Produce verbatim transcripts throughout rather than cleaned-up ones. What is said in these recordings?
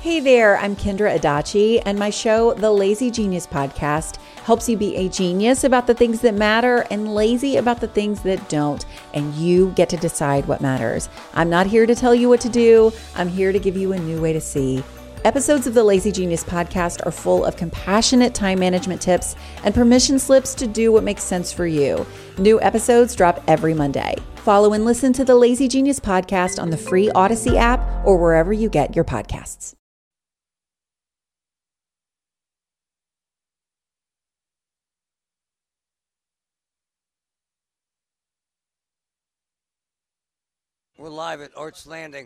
Hey there, I'm Kendra Adachi, and my show, The Lazy Genius Podcast, helps you be a genius about the things that matter and lazy about the things that don't, and you get to decide what matters. I'm not here to tell you what to do. I'm here to give you a new way to see. Episodes of the Lazy Genius Podcast are full of compassionate time management tips and permission slips to do what makes sense for you. New episodes drop every Monday. Follow and listen to the Lazy Genius Podcast on the free Odyssey app or wherever you get your podcasts. We're live at Arts Landing.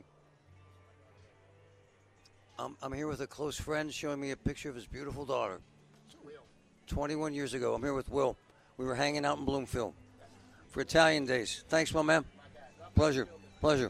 I'm, I'm here with a close friend showing me a picture of his beautiful daughter. twenty-one years ago. I'm here with Will. We were hanging out in Bloomfield for Italian Days. Thanks, my man. Pleasure. Pleasure.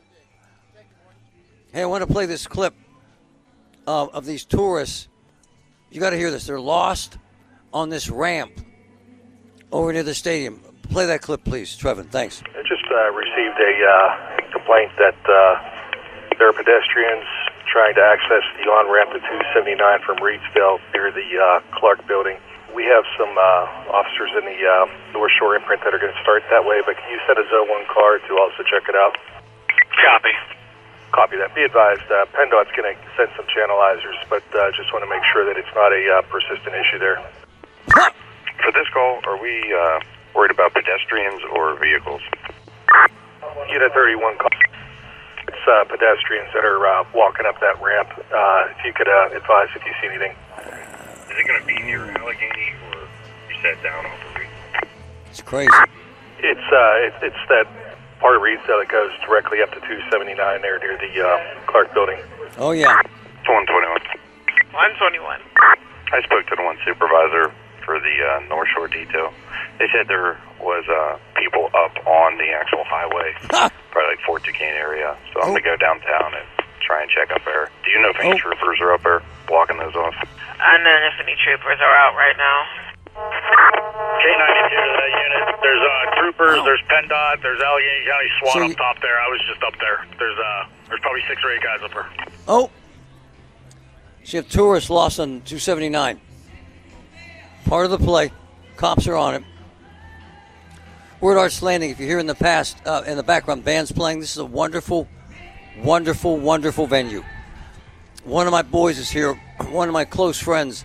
Hey, I want to play this clip uh, of these tourists. You got to hear this. They're lost on this ramp over near the stadium. Play that clip, please, Trevin. Thanks. I just uh, received a uh, complaint that uh, there are pedestrians trying to access the on-ramp to two seventy-nine from Reedsdale near the uh, Clark building. We have some uh, officers in the uh, North Shore imprint that are going to start that way, but can you send a zone one car to also check it out? Copy. Copy that. Be advised, uh, PennDOT's going to send some channelizers, but uh, just want to make sure that it's not a uh, persistent issue there. For this call, are we uh, worried about pedestrians or vehicles? Unit thirty-one call. It's uh, pedestrians that are uh, walking up that ramp. Uh, if you could uh, advise if you see anything. Is it going to be near Allegheny or you said down off of Reedsdale? It's crazy. It's uh, it, it's that part of Reedsdale that goes directly up to two seventy-nine there near the uh, Clark building. Oh, yeah. It's one twenty-one. one twenty-one. I spoke to the one supervisor for the uh, North Shore detail. They said there was uh, people up on the actual highway, probably like Fort Duquesne area. So I'm Oh. going to go downtown and try and check up there. Do you know if any Oh. troopers are up there blocking those off? Unknown if any troopers are out right now. K ninety-two to that unit. There's uh, troopers, Wow. there's PennDOT, there's Allegheny County SWAT So up you- top there. I was just up there. There's uh, there's probably six or eight guys up there. Oh. So you have tourists lost on two seventy-nine. Part of the play. Cops are on it. We're at Arts Landing. If you hear in the past, uh, in the background, bands playing. This is a wonderful, wonderful, wonderful venue. One of my boys is here, one of my close friends,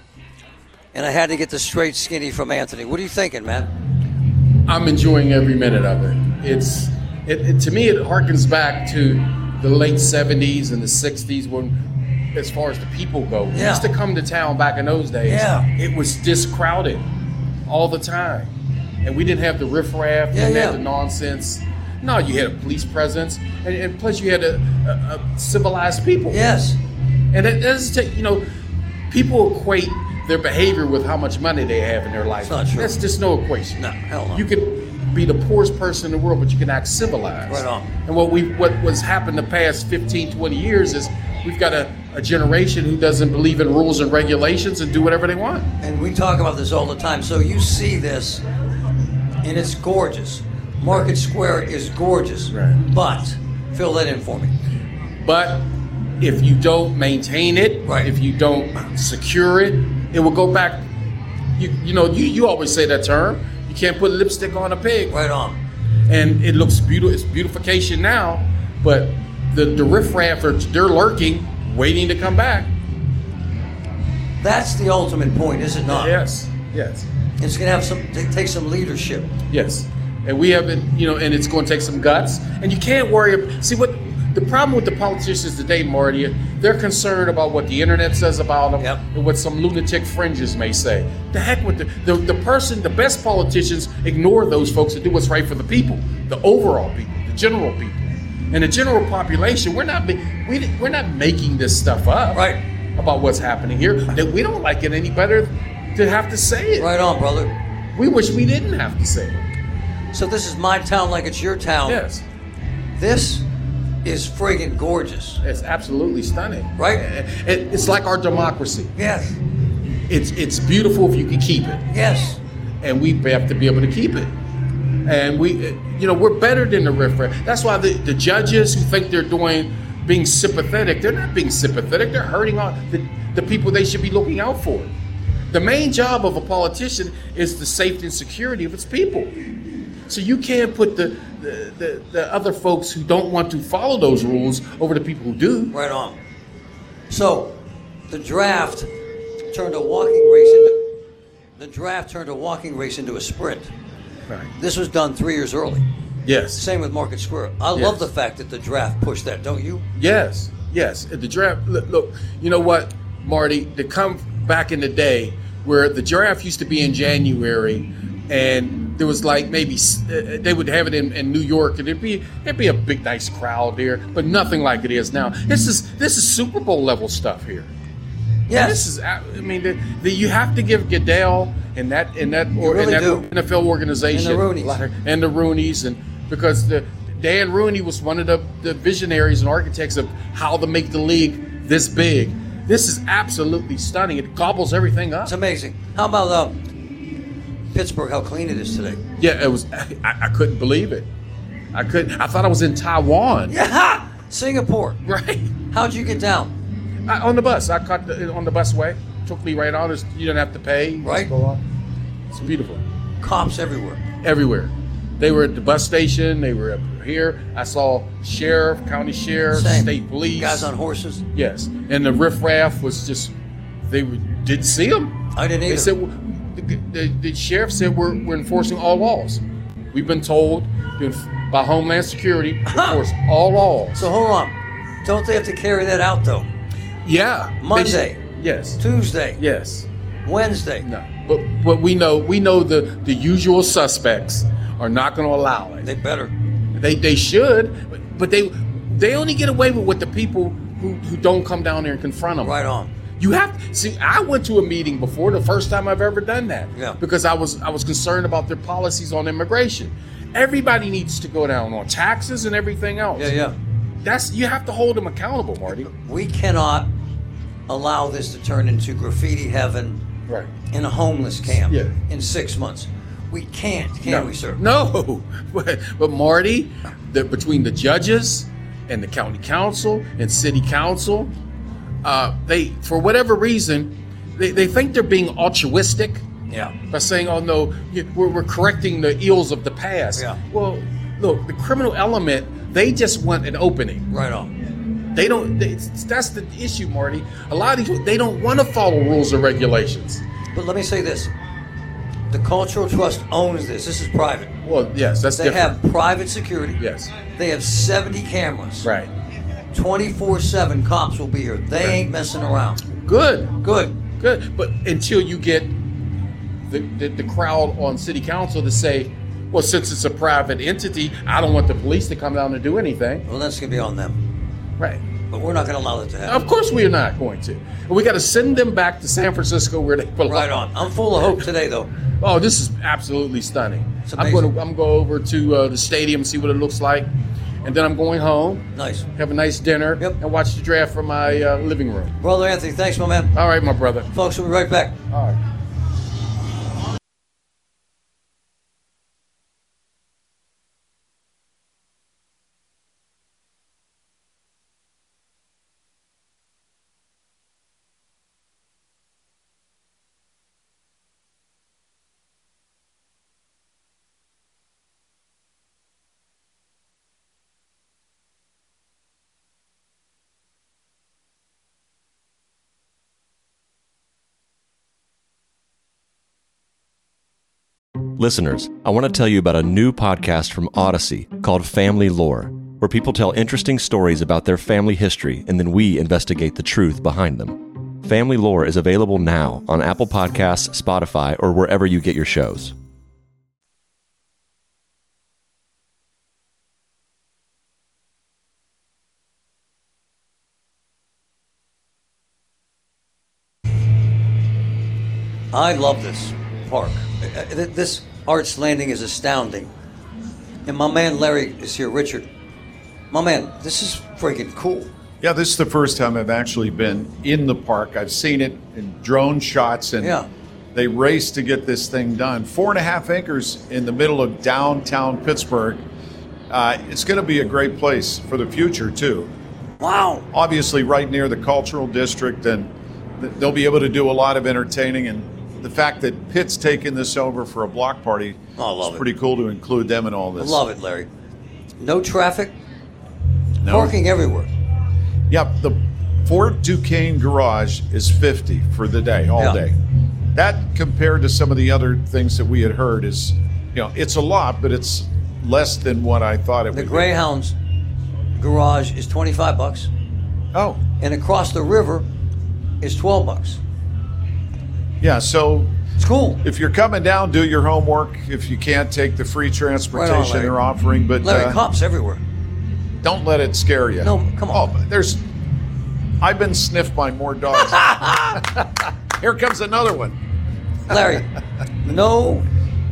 and I had to get the straight skinny from Anthony. What are you thinking, man? I'm enjoying every minute of it. It's it, it to me it harkens back to the late seventies and the sixties when, as far as the people go, we Yeah. used to come to town back in those days. Yeah. It was this crowded all the time, and we didn't have the riffraff, Yeah, didn't yeah. have the nonsense. No, you had a police presence, and, and plus you had a, a, a civilized people. Yes. And it doesn't take, you know, people equate their behavior with how much money they have in their life. It's not true. That's just no equation. No, hell no. You could be the poorest person in the world, but you can act civilized. Right on. And what we what was happened the past fifteen, twenty years is we've got a, a generation who doesn't believe in rules and regulations and do whatever they want. And we talk about this all the time. So you see this, and it's gorgeous. Market Square is gorgeous. Right. But, fill that in for me. But if you don't maintain it, Right. if you don't secure it, it will go back. You you know, you, you always say that term. You can't put lipstick on a pig. Right on. And it looks beautiful. It's beautification now, but the, the riffraff, are, they're lurking, waiting to come back. That's the ultimate point, is it not? Yes, yes, It's going to have some, t- take some leadership. yes. And we haven't, you know, and it's going to take some guts. And you can't worry. See, what the problem with the politicians today, Marty, they're concerned about what the internet says about them Yep. and what some lunatic fringes may say. The heck with the, the the person, the best politicians ignore those folks that do what's right for the people, the overall people, the general people. And the general population, we're not ma- we, we're not making this stuff up Right. about what's happening here. That we don't like it any better to have to say it. Right on, brother. We wish we didn't have to say it. So this is my town like it's your town. Yes. This is friggin' gorgeous. It's absolutely stunning. Right? It, it's like our democracy. Yes. It's it's beautiful if you can keep it. Yes. And we have to be able to keep it. And we, you know, we're better than the riffraff. That's why the, the judges who think they're doing being sympathetic. They're not being sympathetic. They're hurting on the, the people they should be looking out for. The main job of a politician is the safety and security of its people. So you can't put the the, the, the other folks who don't want to follow those rules over the people who do. Right on. So the draft turned a walking race into the draft turned a walking race into a sprint. Right. This was done three years early. Yes. Same with Market Square. I Yes. love the fact that the draft pushed that, don't you? Yes. Yes. At the draft. Look, look, you know what, Marty? To come back in the day where the draft used to be in January, and there was like maybe uh, they would have it in, in New York, and it'd be it'd be a big nice crowd there, but nothing like it is now. This is this is Super Bowl level stuff here. Yes. And this is, I mean, the, the, you have to give Goodell and that and that or really and do. that N F L organization And the Rooneys. and the Rooneys, and because the Dan Rooney was one of the, the visionaries and architects of how to make the league this big. This is absolutely stunning. It gobbles everything up. It's amazing. How about um, Pittsburgh? How clean it is today. Yeah, it was. I, I couldn't believe it. I couldn't. I thought I was in Taiwan. Yeah, Singapore. Right. How'd you get down? I, on the bus. I caught the, on the busway. Took me right on. There's, you don't have to pay. You Right. just go on. It's beautiful. Cops everywhere. Everywhere. They were at the bus station. They were up here. I saw sheriff, county sheriff, Same. state police. Guys on horses. Yes. And the riffraff was just, they were, didn't see them. I didn't either. They said, well, the, the, the sheriff said we're, we're enforcing all laws. We've been told to, by Homeland Security to enforce all laws. So hold on. Don't they have to carry that out though? Yeah. Monday. They, yes. Tuesday. Yes. Wednesday. No. But but we know we know the, the usual suspects are not going to allow it. They better. They they should, but, but they they only get away with what the people who, who don't come down there and confront them. Right on. You have see. I went to a meeting before, the first time I've ever done that. Yeah. Because I was I was concerned about their policies on immigration. Everybody needs to go down on taxes and everything else. Yeah, yeah. That's you have to hold them accountable, Marty. We cannot allow this to turn into graffiti heaven Right. in a homeless camp Yeah. in six months. We can't, can no, we, sir? No, but, but Marty, the, between the judges and the county council and city council, uh, they, for whatever reason, they, they think they're being altruistic Yeah. by saying, "Oh no, you- we're, we're correcting the ills of the past." Yeah. Well, look, the criminal element, they just want an opening. Right on. They don't. They, that's the issue, Marty. A lot of these, they don't want to follow rules or regulations. But let me say this. The Cultural Trust owns this. This is private. Well, yes, that's They different. have private security. Yes. They have seventy cameras. Right. twenty-four seven cops will be here. They ain't messing around. Good. Good. Good, but until you get the, the, the crowd on city council to say, well, since it's a private entity, I don't want the police to come down and do anything. Well, that's going to be on them. Right. But we're not going to allow that to happen. Of course we are not going to. And we got to send them back to San Francisco where they belong. Right on. I'm full of hope today, though. Oh, this is absolutely stunning. It's I'm amazing. going to I'm going over to uh, the stadium, see what it looks like. And then I'm going home, Nice. have a nice dinner, Yep. and watch the draft from my uh, living room. Brother Anthony, thanks, my man. All right, my brother. Folks, we'll be right back. All right. Listeners, I want to tell you about a new podcast from Odyssey called Family Lore, where people tell interesting stories about their family history and then we investigate the truth behind them. Family Lore is available now on Apple Podcasts, Spotify, or wherever you get your shows. I love this park. Uh, th- This Arts Landing is astounding. And my man Larry is here, Richard. My man, this is freaking cool. Yeah, this is the first time I've actually been in the park. I've seen it in drone shots, and Yeah. they raced to get this thing done. Four and a half acres in the middle of downtown Pittsburgh. Uh, it's going to be a great place for the future, too. Wow. Obviously right near the cultural district, and th- they'll be able to do a lot of entertaining. And the fact that Pitt's taking this over for a block party Oh, I love is it. pretty cool to include them in all I this. love it, Larry. No traffic, No. parking everywhere. Yep, the Fort Duquesne garage is fifty for the day, all Yeah. day. That compared to some of the other things that we had heard is, you know, it's a lot, but it's less than what I thought it The would Greyhounds garage is twenty-five bucks, be. Oh, and across the river is twelve bucks. yeah, so It's cool. if you're coming down, do your homework. If you can't take the free transportation Larry. they're offering, but Larry, uh, cops everywhere. don't let it scare you. No, come on. Oh, but there's, I've been sniffed by more dogs. Here comes another one. Larry, no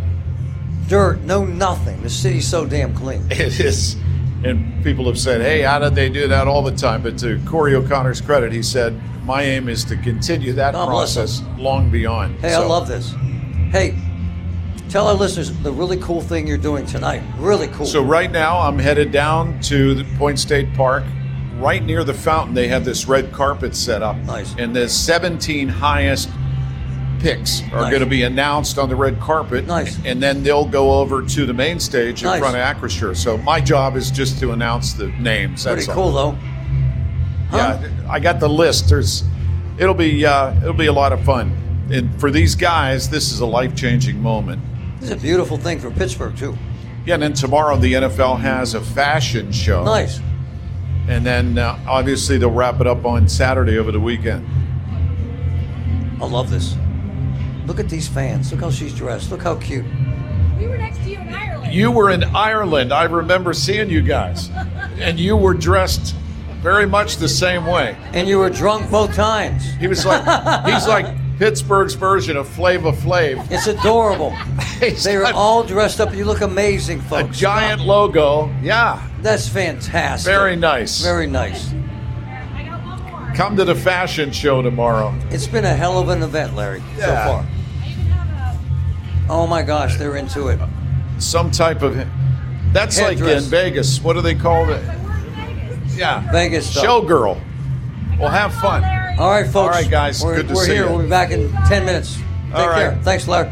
dirt, no nothing. The city's so damn clean. It is. And people have said, hey, how did they do that all the time? But to Corey O'Connor's credit, he said, my aim is to continue that God bless process long beyond. Hey, I love this. Hey, tell our listeners the really cool thing you're doing tonight. Really cool. So right now, I'm headed down to the Point State Park. Right near the fountain, they have this red carpet set up. Nice. And the seventeen highest picks are Nice. going to be announced on the red carpet. Nice. And then they'll go over to the main stage in Nice. front of Acrisure. So my job is just to announce the names. That's Pretty all. cool, though. Huh? Yeah, I got the list. There's, it'll be, uh, it'll be a lot of fun. And for these guys, this is a life-changing moment. This is a beautiful thing for Pittsburgh, too. Yeah, and then tomorrow the N F L has a fashion show. Nice. And then uh, obviously they'll wrap it up on Saturday over the weekend. I love this. Look at these fans. Look how she's dressed. Look how cute. We were next to you in Ireland. You were in Ireland. I remember seeing you guys. And you were dressed very much the same way. And you were drunk both times. He was like, he's like Pittsburgh's version of Flava Flav. It's adorable. He's They were got all dressed up. You look amazing, a folks. giant logo. Yeah, That's fantastic. very nice. Very nice. I got one more. Come to the fashion show tomorrow. It's been a hell of an event, Larry, Yeah. so far. I even have a Oh my gosh, they're into it. Some type of, that's like Headdress. in Vegas. What do they call it? I work in Vegas. Yeah, Vegas stuff. showgirl. Well, have fun. Larry. All right, folks. All right, guys. We're, Good to we're see here. you. We'll be back in ten minutes. Take All right. care. Thanks, Larry.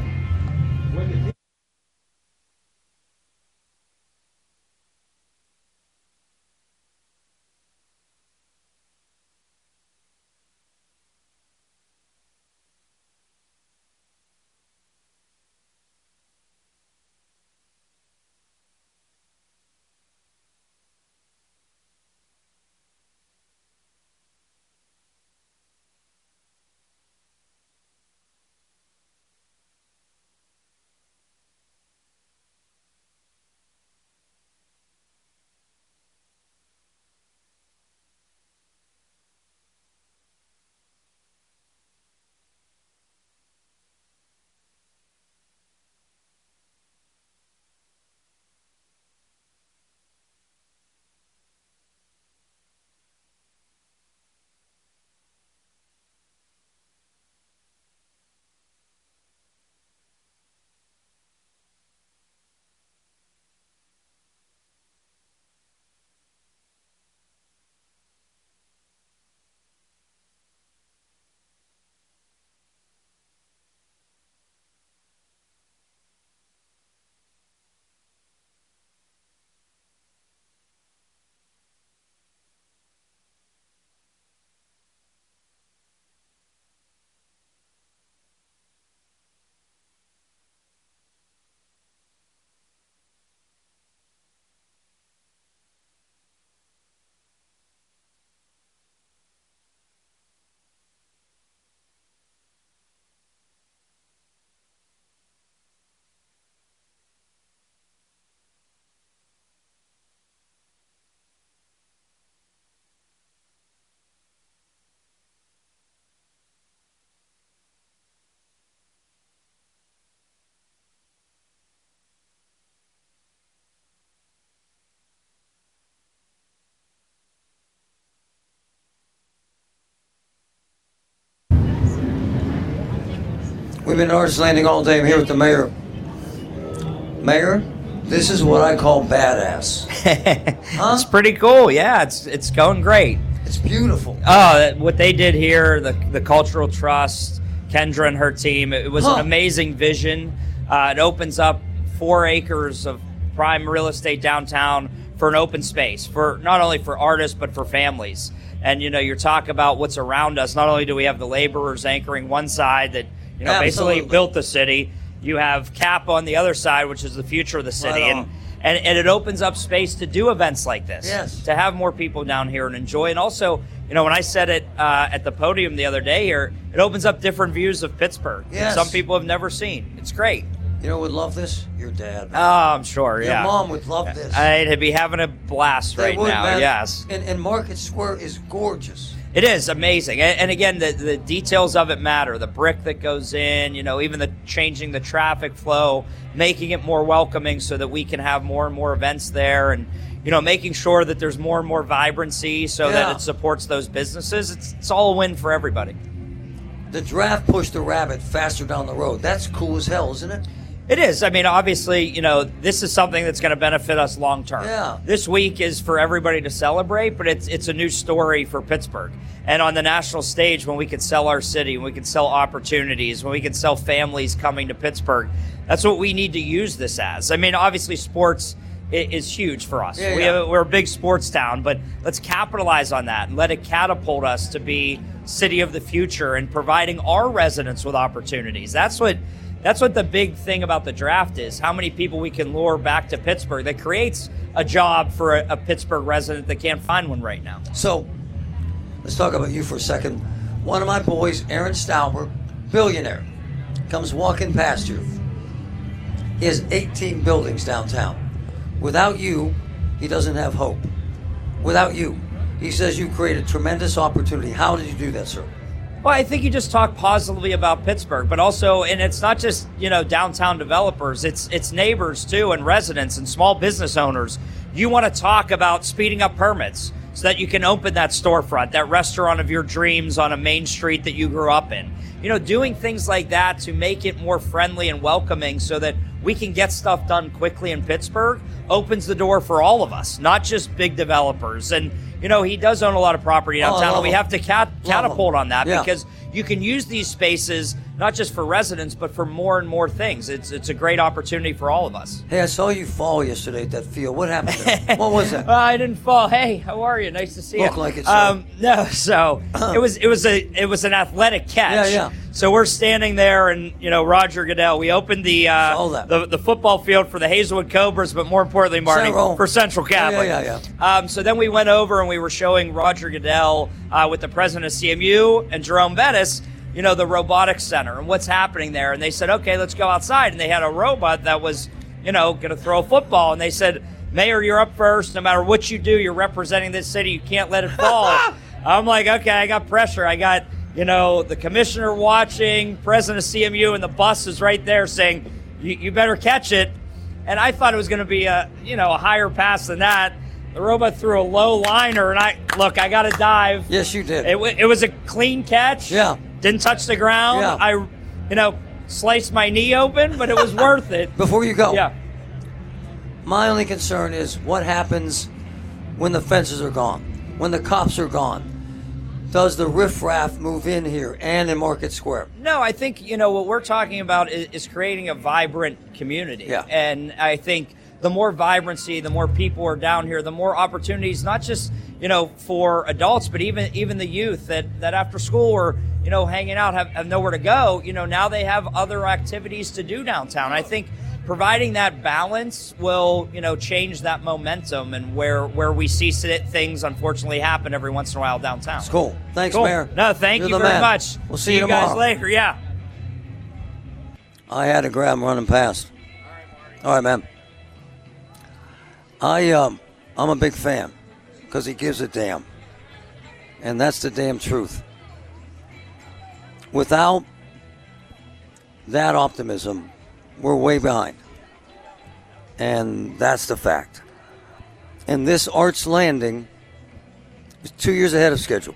We've been at Artist Landing all day. I'm here with the mayor. Mayor, this is what I call badass. It's pretty cool. Yeah, it's it's going great. It's beautiful. Oh, that- what they did here, the the Cultural Trust, Kendra and her team, it was Huh. an amazing vision. Uh, it opens up four acres of prime real estate downtown for an open space, for not only for artists, but for families. And, you know, you're talking about what's around us. Not only do we have the laborers anchoring one side that, you know, Absolutely. basically built the city, you have CAP on the other side, which is the future of the city. Right and, on. and and it opens up space to do events like this. Yes. To have more people down here and enjoy. And also, you know, when I said it uh, at the podium the other day here, it opens up different views of Pittsburgh. that Yes. Some people have never seen. It's great. You know who would love this? Your dad. Oh, I'm sure, Your yeah. mom would love this. I'd be having a blast They right would, now, man. yes. And, and Market Square is gorgeous. It is amazing. And, and again, the, the details of it matter. The brick that goes in, you know, even the changing the traffic flow, making it more welcoming so that we can have more and more events there, and, you know, making sure that there's more and more vibrancy so Yeah. that it supports those businesses. It's, it's all a win for everybody. The draft pushed the rabbit faster down the road. That's cool as hell, isn't it? It is. I mean, obviously, you know, this is something that's going to benefit us long term. Yeah. This week is for everybody to celebrate, but it's it's a new story for Pittsburgh. And on the national stage, when we can sell our city, when we can sell opportunities, when we can sell families coming to Pittsburgh, that's what we need to use this as. I mean, obviously, sports i- is huge for us. Yeah, we yeah. Have, we're a big sports town, but let's capitalize on that and let it catapult us to be city of the future and providing our residents with opportunities. That's what. That's what the big thing about the draft is, how many people we can lure back to Pittsburgh that creates a job for a, a Pittsburgh resident that can't find one right now. So, let's talk about you for a second. One of my boys, Aaron Stauber, billionaire, comes walking past you. He has eighteen buildings downtown. Without you, he doesn't have hope. Without you, he says you created tremendous opportunity. How did you do that, sir? Well, I think you just talk positively about Pittsburgh, but also, and it's not just, you know, downtown developers, it's it's neighbors too, and residents and small business owners. You want to talk about speeding up permits so that you can open that storefront, that restaurant of your dreams on a main street that you grew up in. You know, doing things like that to make it more friendly and welcoming so that we can get stuff done quickly in Pittsburgh opens the door for all of us, not just big developers. And, you know, he does own a lot of property Oh, I downtown, love and we him. have to cat- catapult him. on that Yeah. because you can use these spaces not just for residents, but for more and more things. It's it's a great opportunity for all of us. Hey, I saw you fall yesterday at that field. What happened there? What was that? Uh, I didn't fall. Hey, how are you? Nice to see Look you. like it, sir. Um, no, so it was it was a it was an athletic catch. Yeah, yeah. So we're standing there, and you know Roger Goodell. We opened the uh, Saw that. the the football field for the Hazelwood Cobras, but more importantly, Marty, Central. for Central Yeah, Catholic. yeah, yeah, yeah. Um, so then we went over and we were showing Roger Goodell uh, with the president of C M U and Jerome Bettis, you know, the robotics center and what's happening there. And they said, okay, let's go outside. And they had a robot that was, you know, going to throw a football. And they said, Mayor, you're up first. No matter what you do, you're representing this city. You can't let it fall. I'm like, okay, I got pressure. I got, you know, the commissioner watching, president of C M U, and the bus is right there saying, you, you better catch it. And I thought it was going to be a, you know, a higher pass than that. The robot threw a low liner, and I look. I got to dive. Yes, you did. It, w- it was a clean catch. Yeah. Didn't touch the ground. Yeah. I, you know, sliced my knee open, but it was worth it. Before you go, Yeah. my only concern is what happens when the fences are gone, when the cops are gone. Does the riffraff move in here and in Market Square? No, I think, you know, what we're talking about is, is creating a vibrant community. Yeah. And I think the more vibrancy, the more people are down here, the more opportunities, not just, you know, for adults, but even even the youth that, that after school are, you know, hanging out, have, have nowhere to go. You know, now they have other activities to do downtown. I think providing that balance will, you know, change that momentum and where where we see sit- things unfortunately happen every once in a while downtown. It's cool. Thanks, Cool. Mayor. No, thank You're you the very man. much. We'll see, you guys tomorrow. later. Yeah. I had to grab him running past. All right, man. I um, I'm a big fan because he gives a damn, and that's the damn truth. Without that optimism, we're way behind, and that's the fact. And this Arts Landing is two years ahead of schedule,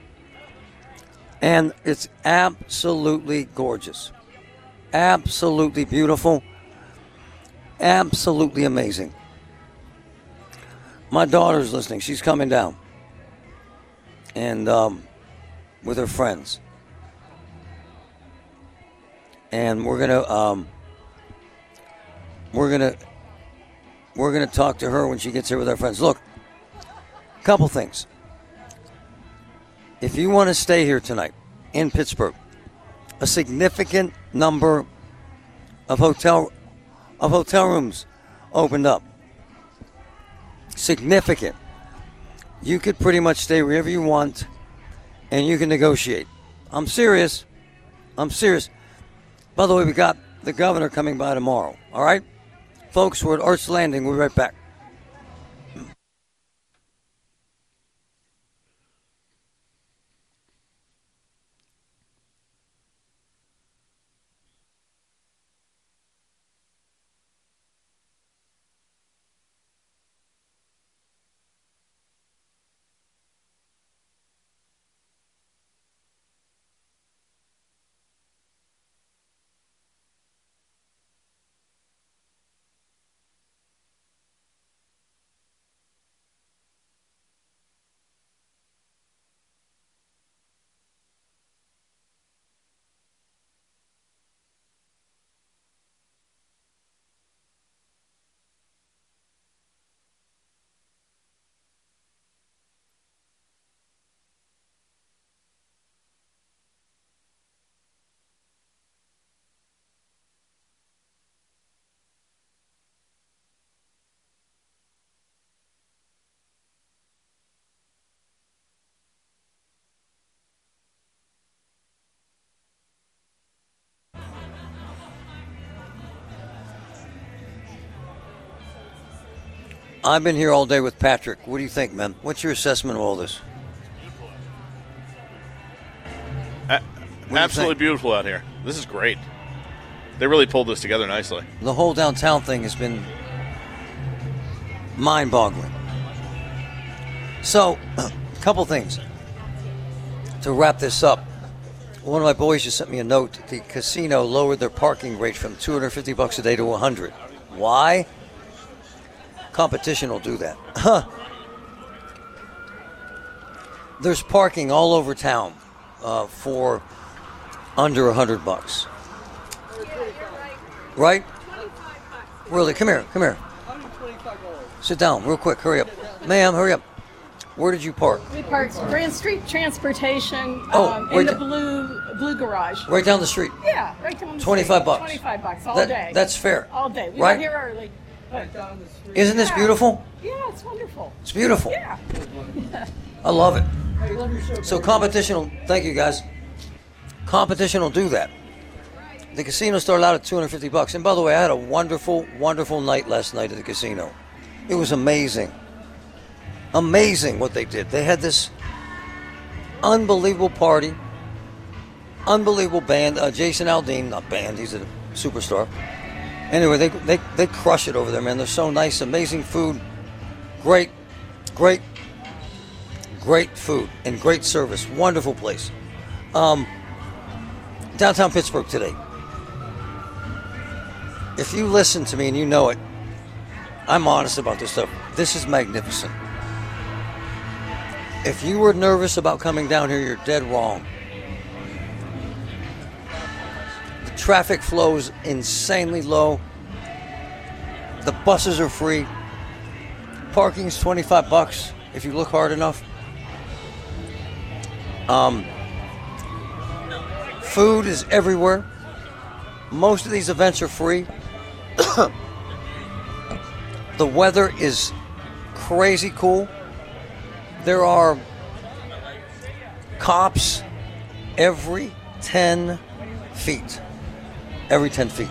and it's absolutely gorgeous, absolutely beautiful, absolutely amazing. My daughter's listening. She's coming down. and um, with her friends. And we're gonna um, we're gonna we're gonna talk to her when she gets here with our friends. Look, a couple things. If you want to stay here tonight in Pittsburgh, a significant number of hotel of hotel rooms opened up. Significant. You could pretty much stay wherever you want, and you can negotiate. I'm serious. I'm serious. By the way, we got the governor coming by tomorrow. All right? Folks, we're at Arts Landing. We'll be right back. I've been here all day with Patrick. What do you think, man? What's your assessment of all this? A- absolutely beautiful out here. This is great. They really pulled this together nicely. The whole downtown thing has been mind-boggling. So, a couple things. To wrap this up, one of my boys just sent me a note. The casino lowered their parking rate from two hundred fifty bucks a day to one hundred. Why? Competition will do that. Huh. There's parking all over town uh, for under one hundred bucks. Right? Really? Come here. Come here. Sit down real quick. Hurry up. Ma'am, hurry up. Where did you park? We parked Grand Street Transportation Oh, um, right in the th- blue blue garage. Right down the street. Yeah, right down the twenty-five street. bucks. twenty-five bucks all That- day. that's fair. All day. We Right? got here early. Right down the street. Isn't this Yeah. beautiful? Yeah, it's wonderful. It's beautiful. Yeah. I love it. So competition will, thank you guys. Competition will do that. The casino started out at two hundred fifty bucks. And by the way, I had a wonderful, wonderful night last night at the casino. It was amazing. Amazing what they did. They had this unbelievable party. Unbelievable band. Uh, Jason Aldean, not band, he's a superstar. Anyway, they, they, they crush it over there, man. They're so nice. Amazing food. Great, great, great food and great service. Wonderful place. Um, downtown Pittsburgh today. If you listen to me and you know it, I'm honest about this stuff. This is magnificent. If you were nervous about coming down here, you're dead wrong. The traffic flows insanely low. The buses are free. Parking's twenty-five bucks if you look hard enough. Um, food is everywhere. Most of these events are free. The weather is crazy cool. There are cops every ten feet. Every ten feet.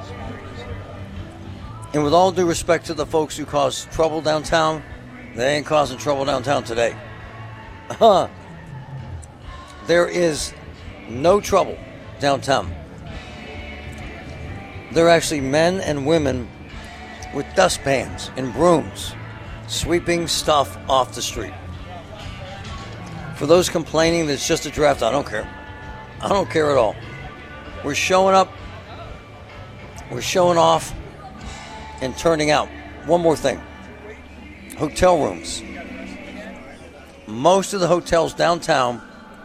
And with all due respect to the folks who cause trouble downtown, they ain't causing trouble downtown today. Huh. There is no trouble downtown. There are actually men and women with dustpans and brooms sweeping stuff off the street. For those complaining that it's just a draft, I don't care. I don't care at all. We're showing up, we're showing off, and turning out. One more thing. Hotel rooms. most of the hotels downtown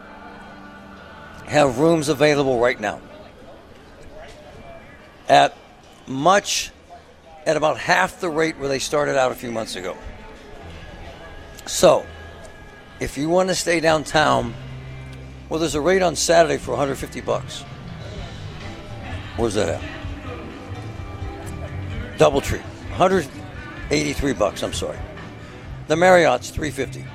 have rooms available right now at much, at about half the rate where they started out a few months ago. So, if you want to stay downtown, well, there's a rate on Saturday for one hundred fifty bucks. Where's that at? Doubletree, one hundred eighty-three bucks, I'm sorry. The Marriott's three hundred fifty.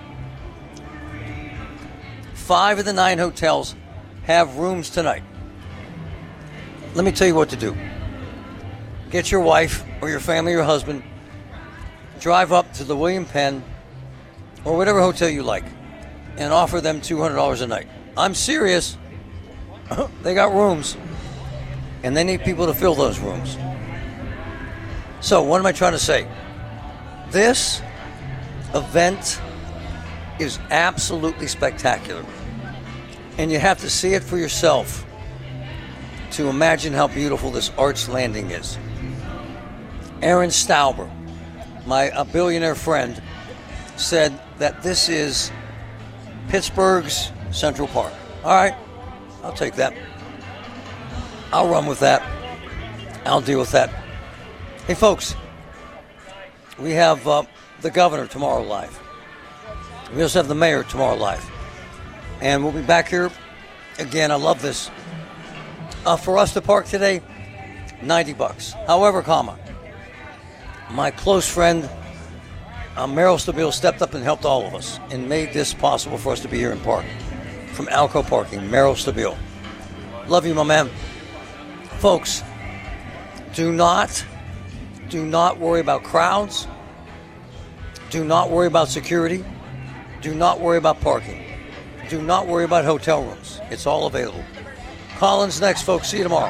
Five of the nine hotels have rooms tonight. Let me tell you what to do. Get your wife or your family or your husband, drive up to the William Penn or whatever hotel you like and offer them two hundred dollars a night. I'm serious. They got rooms and they need people to fill those rooms. So what am I trying to say? This event is absolutely spectacular. And you have to see it for yourself to imagine how beautiful this Arts Landing is. Aaron Stauber, my a billionaire friend, said that this is Pittsburgh's Central Park. All right, I'll take that. I'll run with that. I'll deal with that. Hey, folks, we have uh, the governor tomorrow live. We also have the mayor tomorrow live. And we'll be back here again. I love this. Uh, for us to park today, ninety bucks. However, comma, my close friend uh, Meryl Stabile stepped up and helped all of us and made this possible for us to be here and park. From Alco Parking, Meryl Stabile. Love you, my man. Folks, do not, do not worry about crowds. Do not worry about security. Do not worry about parking. Do not worry about hotel rooms. It's all available. Collins next, folks. See you tomorrow.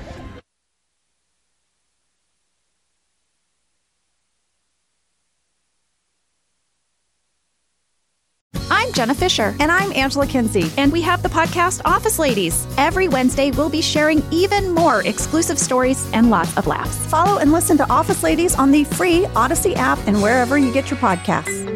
I'm Jenna Fisher. And I'm Angela Kinsey. And we have the podcast Office Ladies. Every Wednesday, we'll be sharing even more exclusive stories and lots of laughs. Follow and listen to Office Ladies on the free Odyssey app and wherever you get your podcasts.